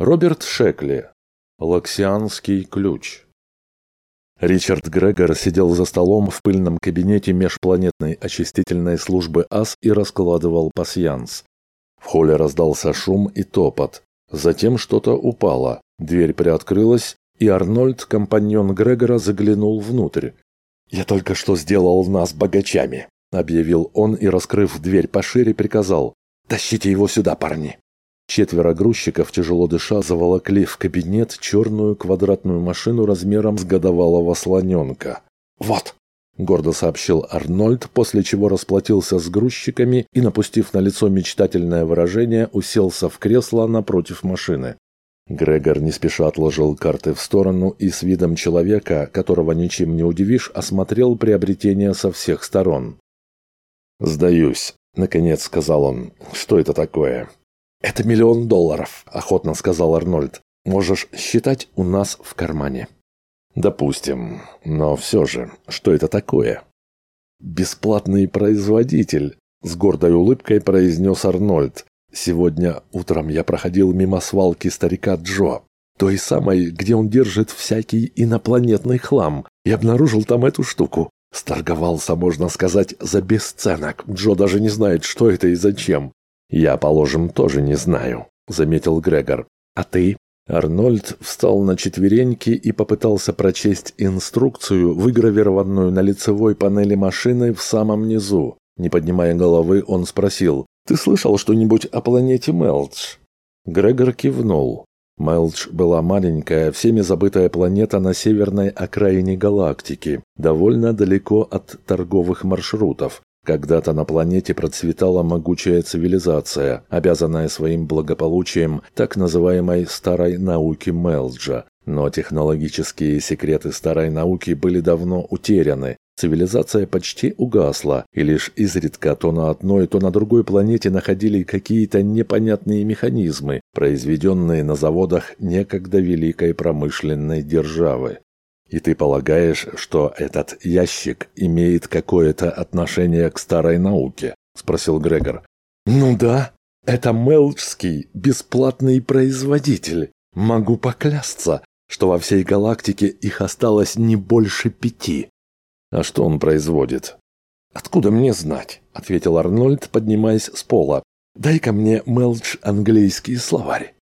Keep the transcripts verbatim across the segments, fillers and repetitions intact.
Роберт Шекли. Лаксианский ключ. Ричард Грегор сидел за столом в пыльном кабинете межпланетной очистительной службы АС и раскладывал пасьянс. В холле раздался шум и топот. Затем что-то упало. Дверь приоткрылась, и Арнольд, компаньон Грегора, заглянул внутрь. «Я только что сделал нас богачами», — объявил он и, раскрыв дверь пошире, приказал: «Тащите его сюда, парни». Четверо грузчиков, тяжело дыша, заволокли в кабинет черную квадратную машину размером с годовалого слоненка. «Вот», — гордо сообщил Арнольд, после чего расплатился с грузчиками и, напустив на лицо мечтательное выражение, уселся в кресло напротив машины. Грегор не спеша отложил карты в сторону и с видом человека, которого ничем не удивишь, осмотрел приобретение со всех сторон. «Сдаюсь», — наконец сказал он. «Что это такое?» «Это миллион долларов», — охотно сказал Арнольд. «Можешь считать у нас в кармане». «Допустим. Но все же, что это такое?» «Бесплатный производитель», — с гордой улыбкой произнес Арнольд. «Сегодня утром я проходил мимо свалки старика Джо, той самой, где он держит всякий инопланетный хлам, и обнаружил там эту штуку. Сторговался, можно сказать, за бесценок. Джо даже не знает, что это и зачем». «Я, положим, тоже не знаю», — заметил Грегор. «А ты?» Арнольд встал на четвереньки и попытался прочесть инструкцию, выгравированную на лицевой панели машины в самом низу. Не поднимая головы, он спросил: «Ты слышал что-нибудь о планете Мелдж?» Грегор кивнул. Мелдж была маленькая, всеми забытая планета на северной окраине галактики, довольно далеко от торговых маршрутов. Когда-то на планете процветала могучая цивилизация, обязанная своим благополучием так называемой «старой науке Мелджа». Но технологические секреты старой науки были давно утеряны. Цивилизация почти угасла, и лишь изредка то на одной, то на другой планете находили какие-то непонятные механизмы, произведенные на заводах некогда великой промышленной державы. «И ты полагаешь, что этот ящик имеет какое-то отношение к старой науке?» – спросил Грегор. «Ну да, это мелджский бесплатный производитель. Могу поклясться, что во всей галактике их осталось не больше пяти». «А что он производит?» «Откуда мне знать?» – ответил Арнольд, поднимаясь с пола. «Дай-ка мне Мелдж английский словарь».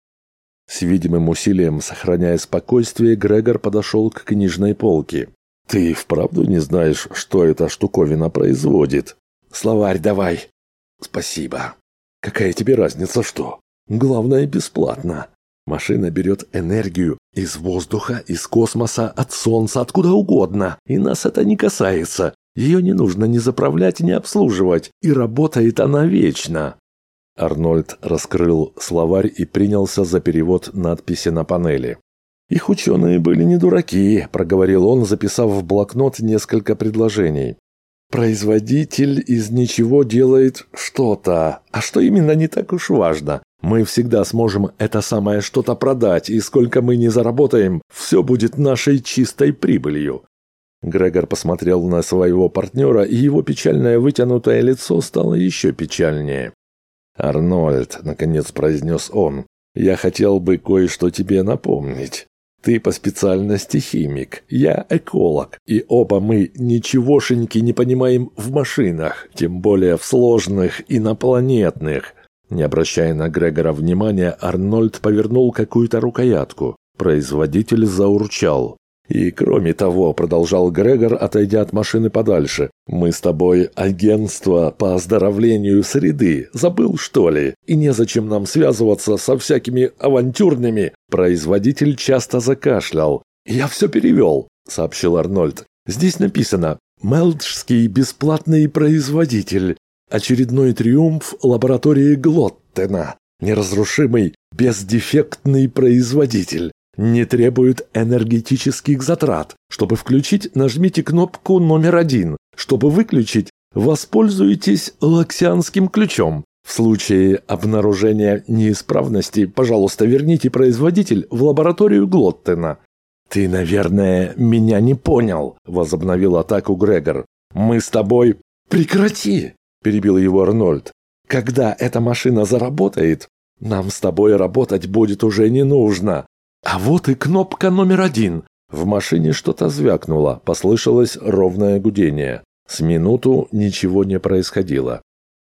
С видимым усилием, сохраняя спокойствие, Грегор подошел к книжной полке. «Ты вправду не знаешь, что эта штуковина производит?» «Словарь давай». «Спасибо». «Какая тебе разница, что? Главное, бесплатно. Машина берет энергию из воздуха, из космоса, от солнца, откуда угодно, и нас это не касается. Ее не нужно ни заправлять, ни обслуживать, и работает она вечно». Арнольд раскрыл словарь и принялся за перевод надписи на панели. «Их ученые были не дураки», – проговорил он, записав в блокнот несколько предложений. «Производитель из ничего делает что-то, а что именно, не так уж важно. Мы всегда сможем это самое что-то продать, и сколько мы не заработаем, все будет нашей чистой прибылью». Грегор посмотрел на своего партнера, и его печальное вытянутое лицо стало еще печальнее. «Арнольд», — наконец произнес он, — «я хотел бы кое-что тебе напомнить. Ты по специальности химик, я эколог, и оба мы ничегошеньки не понимаем в машинах, тем более в сложных инопланетных». Не обращая на Грегора внимания, Арнольд повернул какую-то рукоятку. Производитель заурчал. «И кроме того», — продолжал Грегор, отойдя от машины подальше, «мы с тобой агентство по оздоровлению среды. Забыл, что ли? И незачем нам связываться со всякими авантюрными». Производитель часто закашлял. «Я все перевел», — сообщил Арнольд. «Здесь написано: «Мелджский бесплатный производитель. Очередной триумф лаборатории Глоттена. Неразрушимый, бездефектный производитель. Не требует энергетических затрат. Чтобы включить, нажмите кнопку номер один. Чтобы выключить, воспользуйтесь лаксианским ключом. В случае обнаружения неисправности, пожалуйста, верните производитель в лабораторию Глоттена». «Ты, наверное, меня не понял», — возобновил атаку Грегор. «Мы с тобой...» «Прекрати!» — перебил его Арнольд. «Когда эта машина заработает, Нам с тобой работать будет уже не нужно. А вот и кнопка номер один». В машине что-то звякнуло, послышалось ровное гудение. С минуту ничего не происходило.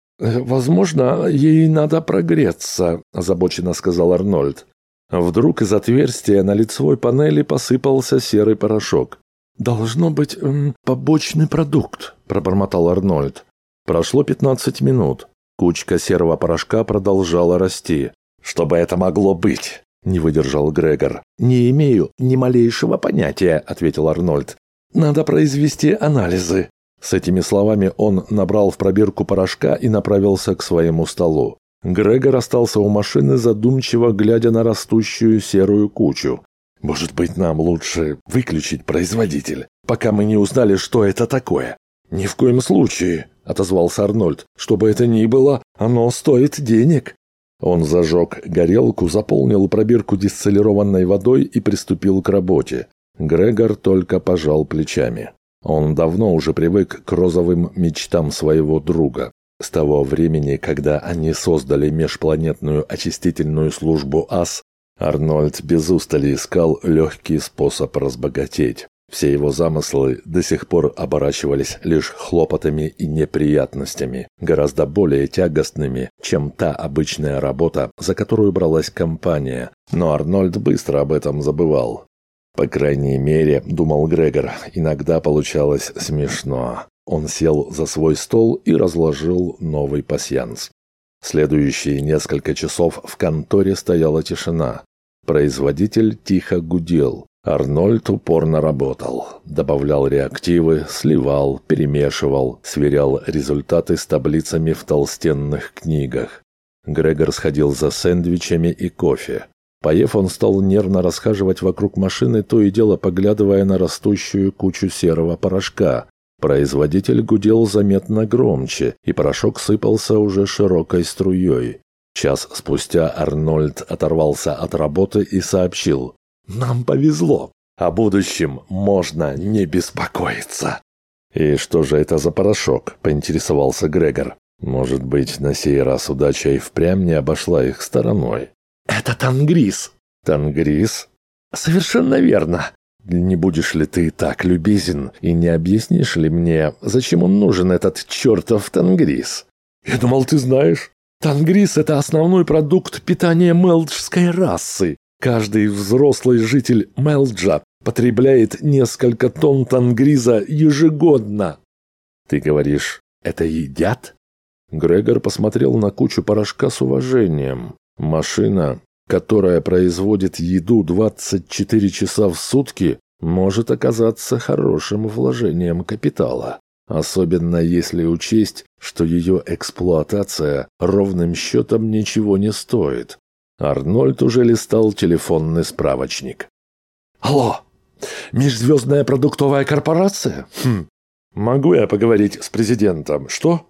«Возможно, ей надо прогреться», – озабоченно сказал Арнольд. Вдруг из отверстия на лицевой панели посыпался серый порошок. «Должно быть эм, побочный продукт», – пробормотал Арнольд. Прошло пятнадцать минут. Кучка серого порошка продолжала расти. «Что бы это могло быть?» – не выдержал Грегор. «Не имею ни малейшего понятия», – ответил Арнольд. «Надо произвести анализы». С этими словами он набрал в пробирку порошка и направился к своему столу. Грегор остался у машины, задумчиво глядя на растущую серую кучу. «Может быть, нам лучше выключить производитель, пока мы не узнали, что это такое?» «Ни в коем случае», – отозвался Арнольд. «Что бы это ни было, оно стоит денег». Он зажег горелку, заполнил пробирку дистиллированной водой и приступил к работе. Грегор только пожал плечами. Он давно уже привык к розовым мечтам своего друга. С того времени, когда они создали межпланетную очистительную службу ас, Арнольд без устали искал легкий способ разбогатеть. Все его замыслы до сих пор оборачивались лишь хлопотами и неприятностями, гораздо более тягостными, чем та обычная работа, за которую бралась компания. Но Арнольд быстро об этом забывал. По крайней мере, думал Грегор, иногда получалось смешно. Он сел за свой стол и разложил новый пасьянс. Следующие несколько часов в конторе стояла тишина. Производитель тихо гудел. Арнольд упорно работал. Добавлял реактивы, сливал, перемешивал, сверял результаты с таблицами в толстенных книгах. Грегор сходил за сэндвичами и кофе. Поев, он стал нервно расхаживать вокруг машины, то и дело поглядывая на растущую кучу серого порошка. Производитель гудел заметно громче, и порошок сыпался уже широкой струей. Час спустя Арнольд оторвался от работы и сообщил: «Нам повезло. О будущем можно не беспокоиться». «И что же это за порошок?» – поинтересовался Грегор. «Может быть, на сей раз удача и впрямь не обошла их стороной?» «Это тангриз». «Тангриз?» «Совершенно верно. Не будешь ли ты так любезен и не объяснишь ли мне, зачем он нужен, этот чертов тангриз?» «Я думал, ты знаешь. Тангриз – это основной продукт питания мелджской расы. Каждый взрослый житель Мелджа потребляет несколько тонн тангриза ежегодно». «Ты говоришь, это едят?» Грегор посмотрел на кучу порошка с уважением. Машина, которая производит еду двадцать четыре часа в сутки, может оказаться хорошим вложением капитала. Особенно если учесть, что ее эксплуатация ровным счетом ничего не стоит. Арнольд уже листал телефонный справочник. «Алло, межзвездная продуктовая корпорация? Хм. Могу я поговорить с президентом? Что?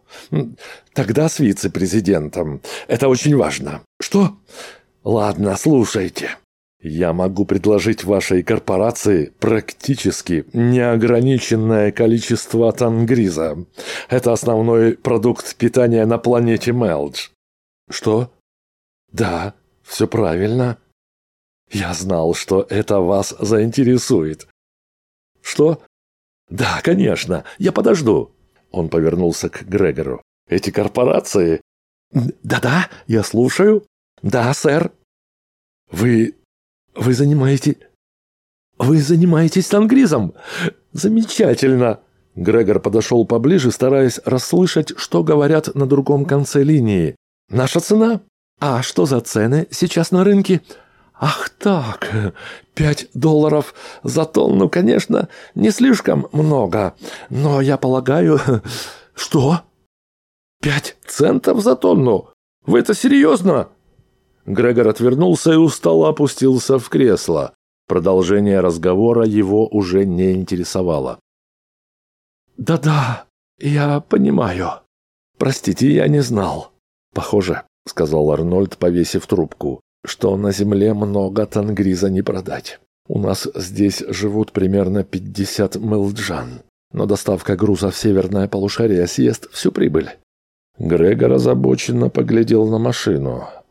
Тогда с вице-президентом. Это очень важно. Что? Ладно, слушайте. Я могу предложить вашей корпорации практически неограниченное количество тангриза. Это основной продукт питания на планете Мелдж». «Что? Да, все правильно. Я знал, что это вас заинтересует». «Что? Да, конечно, я подожду». Он повернулся к Грегору. «Эти корпорации...» «Да-да, я слушаю. Да, сэр». «Вы... вы занимаете... вы занимаетесь тангризом? Замечательно!» Грегор подошел поближе, стараясь расслышать, что говорят на другом конце линии. «Наша цена? А что за цены сейчас на рынке?» «Ах так, пять долларов за тонну, конечно, не слишком много, но я полагаю...» «Что? Пять центов за тонну? Вы это серьезно?» Грегор отвернулся и устало опустился в кресло. Продолжение разговора его уже не интересовало. «Да-да, я понимаю. Простите, я не знал». «Похоже», — сказал Арнольд, повесив трубку, «что на земле много тангриза не продать. У нас здесь живут примерно пятьдесят мелджан, но доставка груза в северное полушарие съест всю прибыль». Грегор озабоченно поглядел на машину.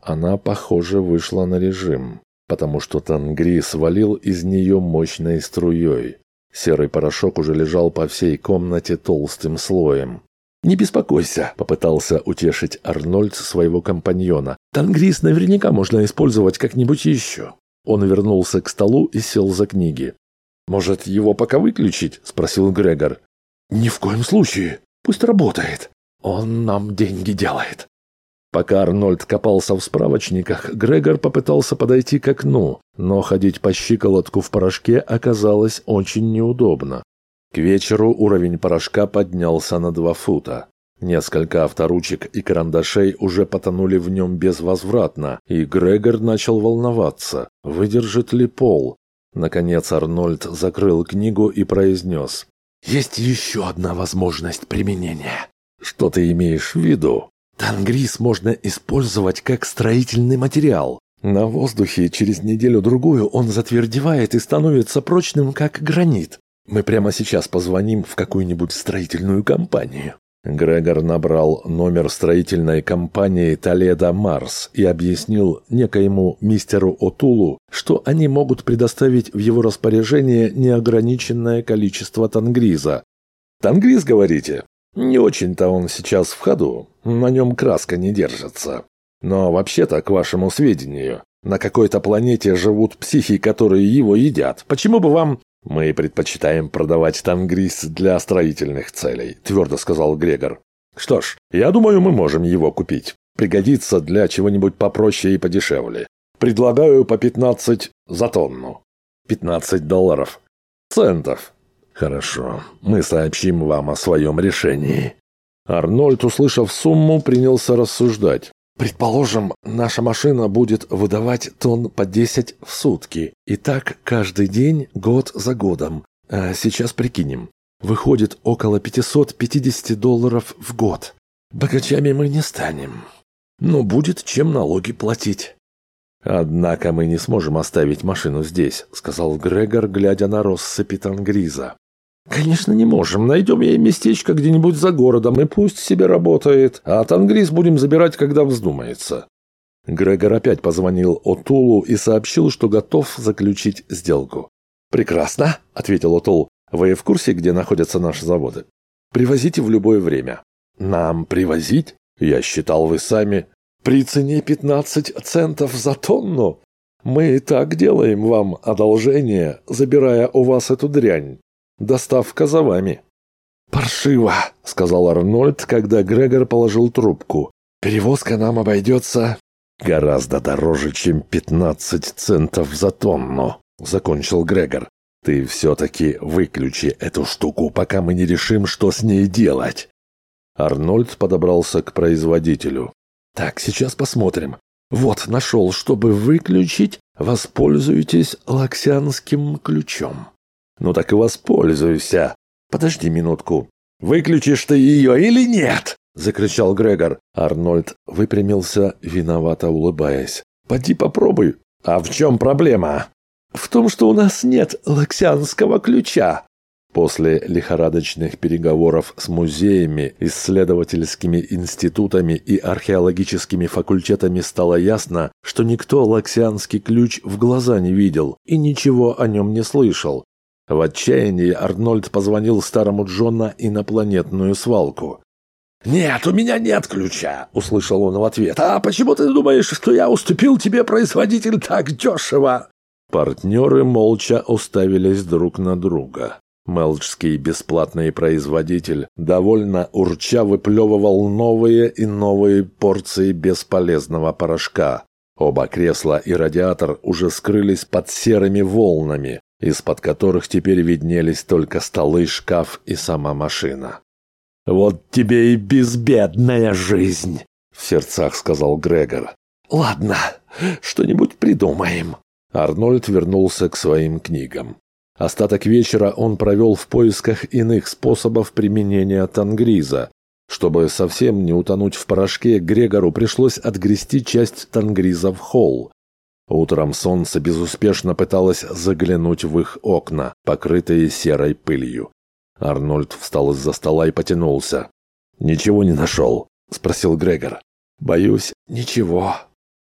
Она, похоже, вышла на режим, потому что тангриз валил из нее мощной струей. Серый порошок уже лежал по всей комнате толстым слоем. «Не беспокойся», — попытался утешить Арнольд своего компаньона. «Тангриз наверняка можно использовать как-нибудь еще». Он вернулся к столу и сел за книги. «Может, его пока выключить?» — спросил Грегор. «Ни в коем случае. Пусть работает. Он нам деньги делает». Пока Арнольд копался в справочниках, Грегор попытался подойти к окну, но ходить по щиколотку в порошке оказалось очень неудобно. К вечеру уровень порошка поднялся на два фута. Несколько авторучек и карандашей уже потонули в нем безвозвратно, и Грегор начал волноваться, выдержит ли пол. Наконец Арнольд закрыл книгу и произнес: «Есть еще одна возможность применения». «Что ты имеешь в виду?» «Тангриз можно использовать как строительный материал. На воздухе через неделю-другую он затвердевает и становится прочным, как гранит. Мы прямо сейчас позвоним в какую-нибудь строительную компанию». Грегор набрал номер строительной компании «Толедо Марс» и объяснил некоему мистеру О'Тулу, что они могут предоставить в его распоряжение неограниченное количество тангриза. «Тангриз, говорите? Не очень-то он сейчас в ходу, на нем краска не держится. Но вообще-то, к вашему сведению, на какой-то планете живут психи, которые его едят. Почему бы вам...» «Мы предпочитаем продавать тангриз для строительных целей», — твердо сказал Грегор. «Что ж, я думаю, мы можем его купить. Пригодится для чего-нибудь попроще и подешевле. Предлагаю по пятнадцать за тонну». «Пятнадцать долларов. Центов». «Хорошо, мы сообщим вам о своем решении». Арнольд, услышав сумму, принялся рассуждать. «Предположим, наша машина будет выдавать тонн по десять в сутки. И так каждый день, год за годом. А сейчас прикинем. Выходит около пятьсот пятьдесят долларов в год. Богачами мы не станем. Но будет чем налоги платить». «Однако мы не сможем оставить машину здесь», — сказал Грегор, глядя на россыпи тангриза. «Конечно, не можем. Найдем ей местечко где-нибудь за городом, и пусть себе работает, а тангриз будем забирать, когда вздумается». Грегор опять позвонил О'Тулу и сообщил, что готов заключить сделку. «Прекрасно», — ответил О'Тул. «Вы в курсе, где находятся наши заводы? Привозите в любое время». «Нам привозить? Я считал, вы сами. При цене пятнадцать центов за тонну? Мы и так делаем вам одолжение, забирая у вас эту дрянь. Доставка за вами». «Паршиво», — сказал Арнольд, когда Грегор положил трубку. «Перевозка нам обойдется гораздо дороже, чем пятнадцать центов за тонну», — закончил Грегор. «Ты все-таки выключи эту штуку, пока мы не решим, что с ней делать». Арнольд подобрался к производителю. «Так, сейчас посмотрим. Вот, нашел, чтобы выключить, воспользуйтесь лаксианским ключом». «Ну так и воспользуйся. Подожди минутку. Выключишь ты ее или нет?» — закричал Грегор. Арнольд выпрямился, виновато улыбаясь. «Поди попробуй». «А в чем проблема?» «В том, что у нас нет лаксианского ключа». После лихорадочных переговоров с музеями, исследовательскими институтами и археологическими факультетами стало ясно, что никто лаксианский ключ в глаза не видел и ничего о нем не слышал. В отчаянии Арнольд позвонил старому Джона инопланетную свалку. «Нет, у меня нет ключа», — услышал он в ответ. «А почему ты думаешь, что я уступил тебе, производитель, так дешево?» Партнеры молча уставились друг на друга. Мелчский бесплатный производитель довольно урча выплевывал новые и новые порции бесполезного порошка. Оба кресла и радиатор уже скрылись под серыми волнами, из-под которых теперь виднелись только столы, шкаф и сама машина. «Вот тебе и безбедная жизнь», — в сердцах сказал Грегор. «Ладно, что-нибудь придумаем». Арнольд вернулся к своим книгам. Остаток вечера он провел в поисках иных способов применения тангриза. Чтобы совсем не утонуть в порошке, Грегору пришлось отгрести часть тангриза в холл. Утром солнце безуспешно пыталось заглянуть в их окна, покрытые серой пылью. Арнольд встал из-за стола и потянулся. «Ничего не нашел?» — спросил Грегор. «Боюсь, ничего».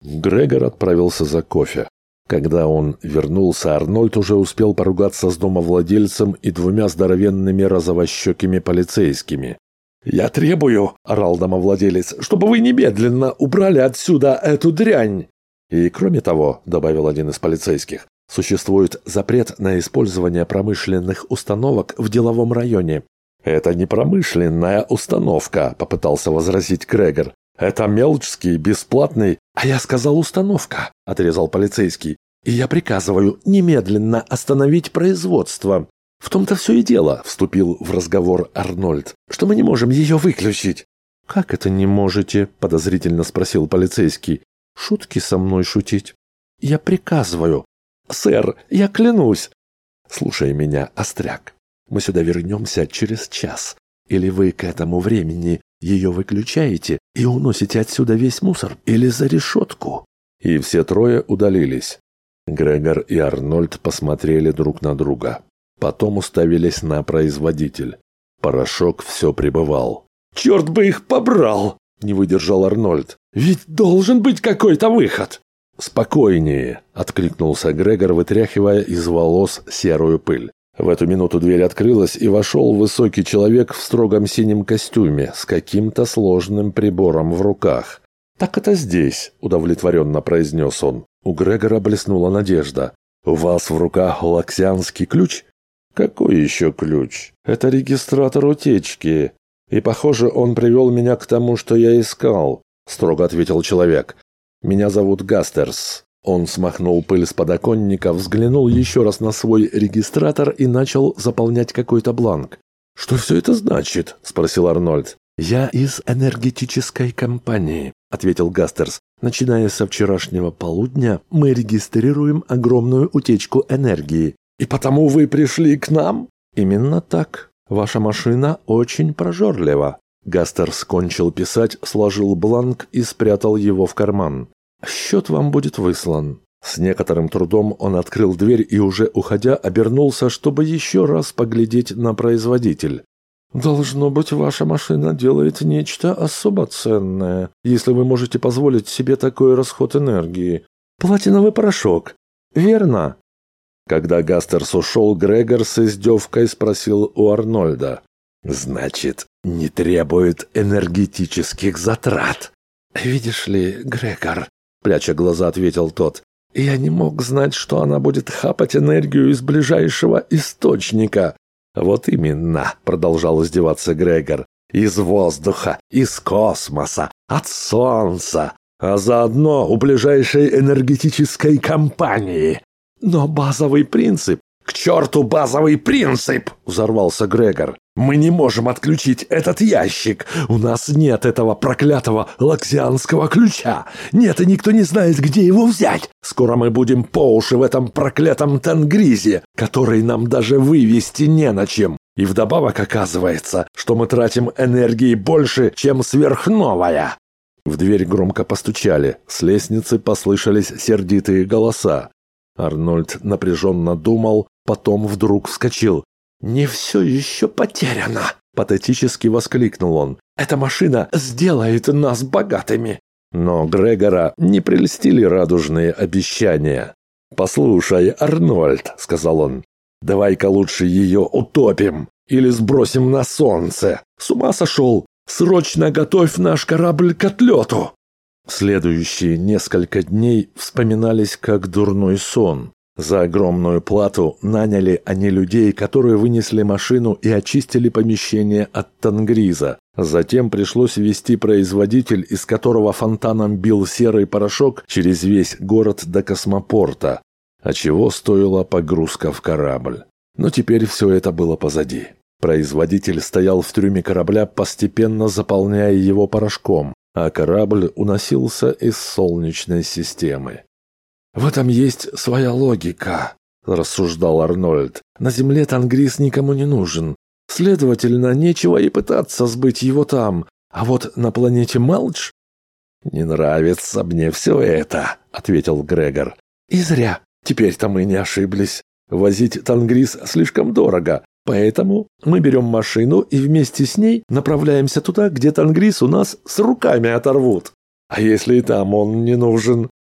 Грегор отправился за кофе. Когда он вернулся, Арнольд уже успел поругаться с домовладельцем и двумя здоровенными розовощекими полицейскими. «Я требую», – орал домовладелец, – «чтобы вы немедленно убрали отсюда эту дрянь». «И кроме того», – добавил один из полицейских, – «существует запрет на использование промышленных установок в деловом районе». «Это не промышленная установка», – попытался возразить Грегор. «Это мелчский, бесплатный...» «А я сказал установка», – отрезал полицейский. «И я приказываю немедленно остановить производство». «В том-то все и дело», – вступил в разговор Арнольд, – «что мы не можем ее выключить». «Как это не можете?» – подозрительно спросил полицейский. «Шутки со мной шутить?» «Я приказываю». «Сэр, я клянусь». «Слушай меня, остряк. Мы сюда вернемся через час. Или вы к этому времени ее выключаете и уносите отсюда весь мусор, или за решетку». И все трое удалились. Грегор и Арнольд посмотрели друг на друга. Потом уставились на производитель. Порошок все прибывал. «Черт бы их побрал!» – не выдержал Арнольд. «Ведь должен быть какой-то выход!» «Спокойнее!» – откликнулся Грегор, вытряхивая из волос серую пыль. В эту минуту дверь открылась, и вошел высокий человек в строгом синем костюме с каким-то сложным прибором в руках. «Так это здесь», – удовлетворенно произнес он. У Грегора блеснула надежда. «У вас в руках лаксианский ключ?» «Какой еще ключ? Это регистратор утечки. И, похоже, он привел меня к тому, что я искал», – строго ответил человек. «Меня зовут Гастерс». Он смахнул пыль с подоконника, взглянул еще раз на свой регистратор и начал заполнять какой-то бланк. «Что все это значит?» – спросил Арнольд. «Я из энергетической компании», – ответил Гастерс. «Начиная со вчерашнего полудня мы регистрируем огромную утечку энергии». «И потому вы пришли к нам?» «Именно так. Ваша машина очень прожорлива». Гастерс кончил писать, сложил бланк и спрятал его в карман. «Счет вам будет выслан». С некоторым трудом он открыл дверь и, уже уходя, обернулся, чтобы еще раз поглядеть на производитель. «Должно быть, ваша машина делает нечто особо ценное, если вы можете позволить себе такой расход энергии. Платиновый порошок, верно?» Когда Гастерс ушел, Грегор с издевкой спросил у Арнольда. «Значит, не требует энергетических затрат?» «Видишь ли, Грегор», – пряча глаза, ответил тот, – «я не мог знать, что она будет хапать энергию из ближайшего источника». «Вот именно», – продолжал издеваться Грегор, – «из воздуха, из космоса, от солнца, а заодно у ближайшей энергетической компании». «Но базовый принцип...» «К черту базовый принцип!» – взорвался Грегор. «Мы не можем отключить этот ящик. У нас нет этого проклятого лаксианского ключа. Нет, и никто не знает, где его взять. Скоро мы будем по уши в этом проклятом Тенгризе, который нам даже вывести не на чем. И вдобавок оказывается, что мы тратим энергии больше, чем сверхновая». В дверь громко постучали. С лестницы послышались сердитые голоса. Арнольд напряженно думал, потом вдруг вскочил. «Не все еще потеряно!» – патетически воскликнул он. «Эта машина сделает нас богатыми!» Но Грегора не прельстили радужные обещания. «Послушай, Арнольд», – сказал он, – «давай-ка лучше ее утопим или сбросим на солнце. С ума сошел! Срочно готовь наш корабль к отлету!» Следующие несколько дней вспоминались как дурной сон. За огромную плату наняли они людей, которые вынесли машину и очистили помещение от Тенгриза. Затем пришлось ввести производитель, из которого фонтаном бил серый порошок через весь город до космопорта. А чего стоила погрузка в корабль? Но теперь все это было позади. Производитель стоял в трюме корабля, постепенно заполняя его порошком, а корабль уносился из Солнечной системы. «В этом есть своя логика», – рассуждал Арнольд. «На Земле Тенгриз никому не нужен. Следовательно, нечего и пытаться сбыть его там. А вот на планете Мелч...» «Не нравится мне все это», – ответил Грегор. «И зря. Теперь-то мы не ошиблись. Возить Тенгриз слишком дорого. Поэтому мы берем машину и вместе с ней направляемся туда, где Тенгриз у нас с руками оторвут. А если и там он не нужен,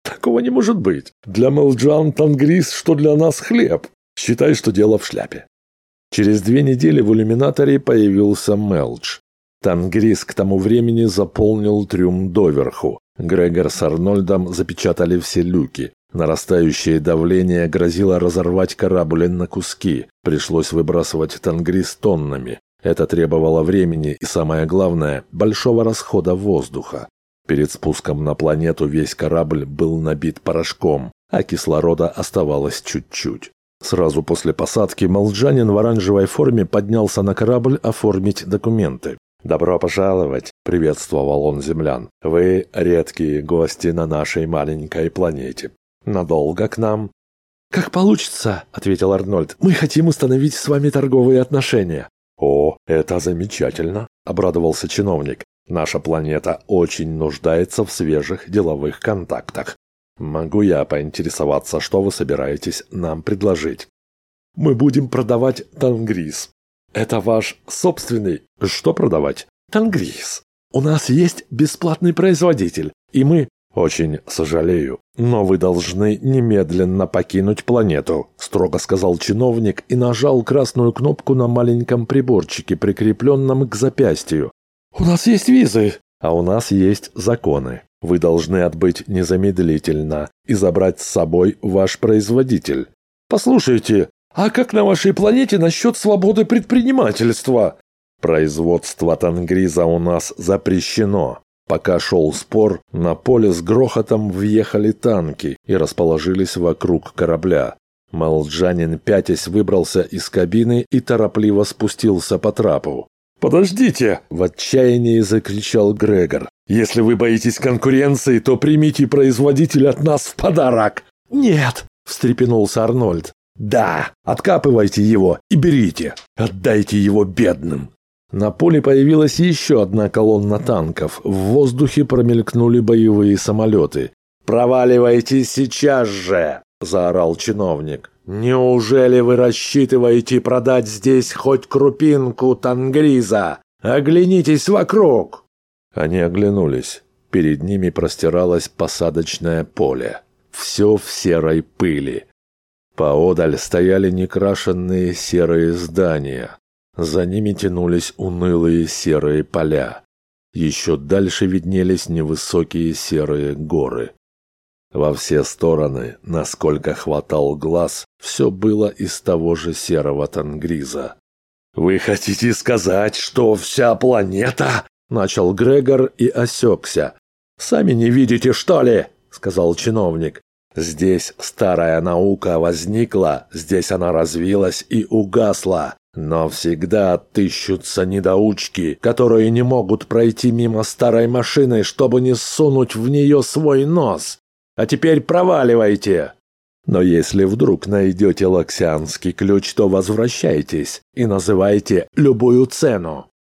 Такого не может быть. Для Мелджан Тангрис, что для нас хлеб. Считай, что дело в шляпе. Через две недели в иллюминаторе появился Мелдж. Тангрис к тому времени заполнил трюм доверху. Грегор с Арнольдом запечатали все люки. Нарастающее давление грозило разорвать корабль на куски. Пришлось выбрасывать Тангрис тоннами. Это требовало времени и, самое главное, большого расхода воздуха. Перед спуском на планету весь корабль был набит порошком, а кислорода оставалось чуть-чуть. Сразу после посадки молджанин в оранжевой форме поднялся на корабль оформить документы. «Добро пожаловать!» – приветствовал он землян. «Вы редкие гости на нашей маленькой планете. Надолго к нам?» «Как получится!» – ответил Арнольд. «Мы хотим установить с вами торговые отношения». «О, это замечательно!» – обрадовался чиновник. «Наша планета очень нуждается в свежих деловых контактах. Могу я поинтересоваться, что вы собираетесь нам предложить?» «Мы будем продавать Тангрис». «Это ваш собственный...» «Что продавать?» «Тангрис. У нас есть бесплатный производитель, и мы...» «Очень сожалею, но вы должны немедленно покинуть планету», строго сказал чиновник и нажал красную кнопку на маленьком приборчике, прикрепленном к запястью. «У нас есть визы». «А у нас есть законы. Вы должны отбыть незамедлительно и забрать с собой ваш производитель». «Послушайте, а как на вашей планете насчет свободы предпринимательства?» «Производство Тангриза у нас запрещено». Пока шел спор, на поле с грохотом въехали танки и расположились вокруг корабля. Молджанин, пятясь, выбрался из кабины и торопливо спустился по трапу. «Подождите!» – в отчаянии закричал Грегор. «Если вы боитесь конкуренции, то примите производитель от нас в подарок!» «Нет!» – встрепенулся Арнольд. «Да! Откапывайте его и берите! Отдайте его бедным!» На поле появилась еще одна колонна танков. В воздухе промелькнули боевые самолеты. «Проваливайте сейчас же!» – заорал чиновник. «Неужели вы рассчитываете продать здесь хоть крупинку Тангриза? Оглянитесь вокруг!» Они оглянулись. Перед ними простиралось посадочное поле. Все в серой пыли. Поодаль стояли некрашенные серые здания. За ними тянулись унылые серые поля. Еще дальше виднелись невысокие серые горы. Во все стороны, насколько хватал глаз, все было из того же серого Тангриза. «Вы хотите сказать, что вся планета?» – начал Грегор и осекся. «Сами не видите, что ли?» – сказал чиновник. «Здесь старая наука возникла, здесь она развилась и угасла. Но всегда отыщутся недоучки, которые не могут пройти мимо старой машины, чтобы не сунуть в нее свой нос. А теперь проваливайте. Но если вдруг найдете лаксианский ключ, то возвращайтесь и называйте любую цену».